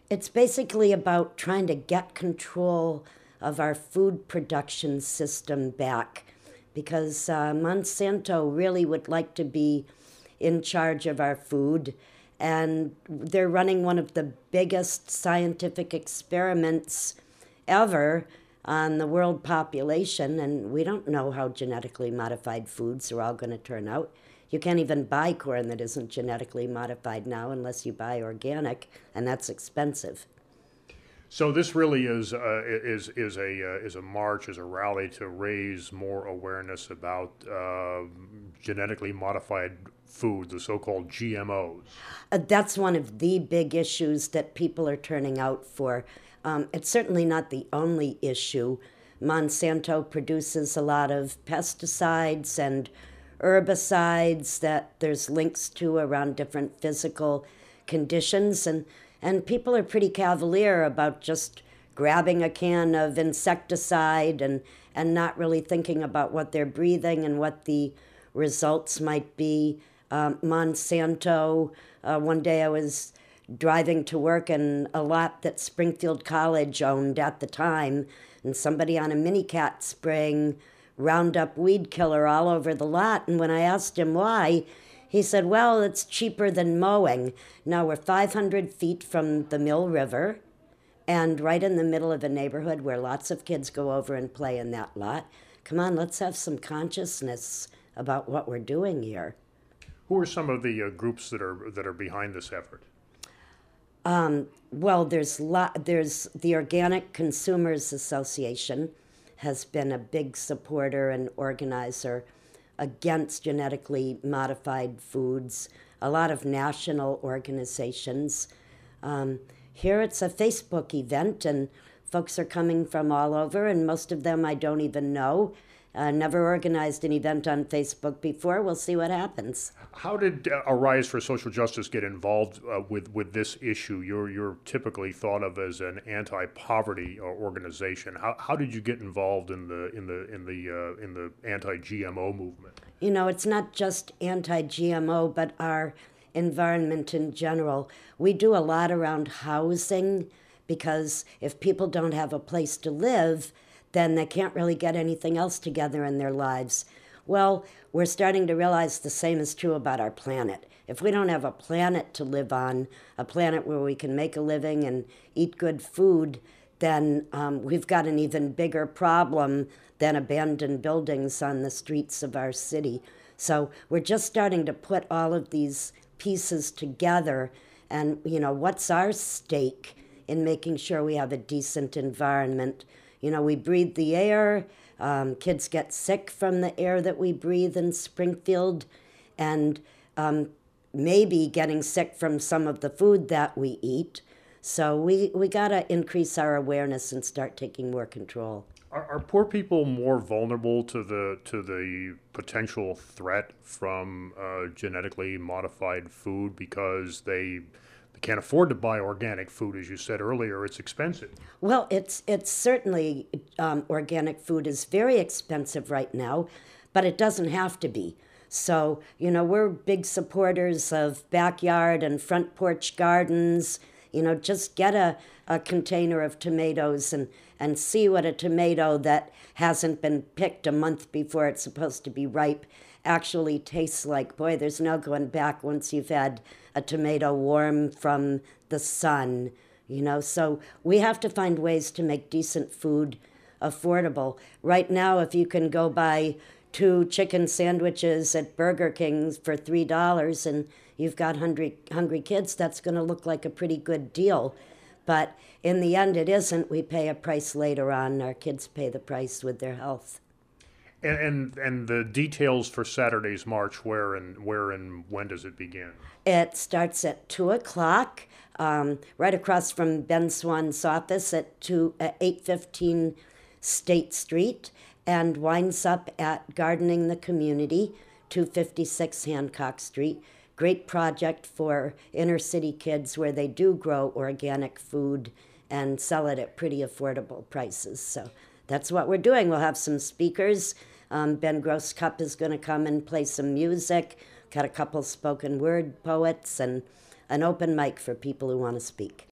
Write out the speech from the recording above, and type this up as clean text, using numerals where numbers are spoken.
It's basically about trying to get control of our food production system back because Monsanto really would like to be in charge of our food. And they're running one of the biggest scientific experiments ever on the world population, and we don't know how genetically modified foods are all going to turn out. You can't even buy corn that isn't genetically modified now unless you buy organic, and that's expensive. So this really is a march, is a rally to raise more awareness about genetically modified food, the so-called GMOs. That's one of the big issues that people are turning out for. It's certainly not the only issue. Monsanto produces a lot of pesticides and herbicides that there's links to around different physical conditions, and people are pretty cavalier about just grabbing a can of insecticide and not really thinking about what they're breathing and what the results might be. Monsanto, one day I was driving to work in a lot that Springfield College owned at the time, and somebody on a mini-cat spraying Roundup weed killer all over the lot. And when I asked him why, he said, well, it's cheaper than mowing. Now we're 500 feet from the Mill River and right in the middle of a neighborhood where lots of kids go over and play in that lot. Come on, let's have some consciousness about what we're doing here. Who are some of the groups that are behind this effort? Well, there's the Organic Consumers Association has been a big supporter and organizer against genetically modified foods. A lot of national organizations. Here it's a Facebook event, and folks are coming from all over, and most of them I don't even know. Never organized an event on Facebook before. We'll see what happens. How did Arise for Social Justice get involved with this issue? You're typically thought of as an anti-poverty organization. How did you get involved in the anti-GMO movement? You know, it's not just anti-GMO, but our environment in general. We do a lot around housing because if people don't have a place to live, then they can't really get anything else together in their lives. Well, we're starting to realize the same is true about our planet. If we don't have a planet to live on, a planet where we can make a living and eat good food, then we've got an even bigger problem than abandoned buildings on the streets of our city. So we're just starting to put all of these pieces together, and, you know, what's our stake in making sure we have a decent environment? You know, we breathe the air. Kids get sick from the air that we breathe in Springfield, and maybe getting sick from some of the food that we eat. So we got to increase our awareness and start taking more control. Are poor people more vulnerable to the potential threat from genetically modified food because they can't afford to buy organic food? As you said earlier, it's expensive. Well, it's certainly organic food is very expensive right now, but it doesn't have to be. So, you know, we're big supporters of backyard and front porch gardens. You know, just get a container of tomatoes and see what a tomato that hasn't been picked a month before it's supposed to be ripe actually tastes like. Boy, there's no going back once you've had a tomato warm from the sun, you know. So we have to find ways to make decent food affordable. Right now, if you can go buy 2 chicken sandwiches at Burger King for $3 and you've got hungry kids, that's going to look like a pretty good deal. But in the end, it isn't. We pay a price later on. Our kids pay the price with their health. And the details for Saturday's march, where and when does it begin? It starts at 2 o'clock, right across from Ben Swan's office at 815 State Street, and winds up at Gardening the Community, 256 Hancock Street. Great project for inner city kids where they do grow organic food and sell it at pretty affordable prices. So that's what we're doing. We'll have some speakers. Ben Grosscup is going to come and play some music. Got a couple spoken word poets and an open mic for people who want to speak.